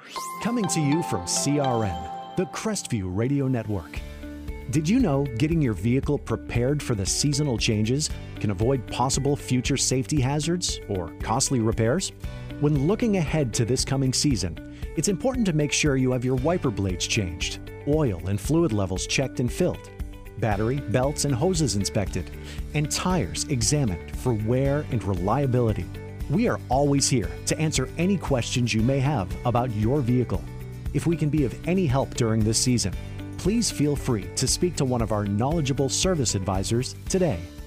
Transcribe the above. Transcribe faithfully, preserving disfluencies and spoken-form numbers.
Coming to you from C R N, the Crestview Radio Network. Did you know getting your vehicle prepared for the seasonal changes can avoid possible future safety hazards or costly repairs? When looking ahead to this coming season, it's important to make sure you have your wiper blades changed, oil and fluid levels checked and filled, battery, belts, and hoses inspected, and tires examined for wear and reliability. We are always here to answer any questions you may have about your vehicle. If we can be of any help during this season, please feel free to speak to one of our knowledgeable service advisors today.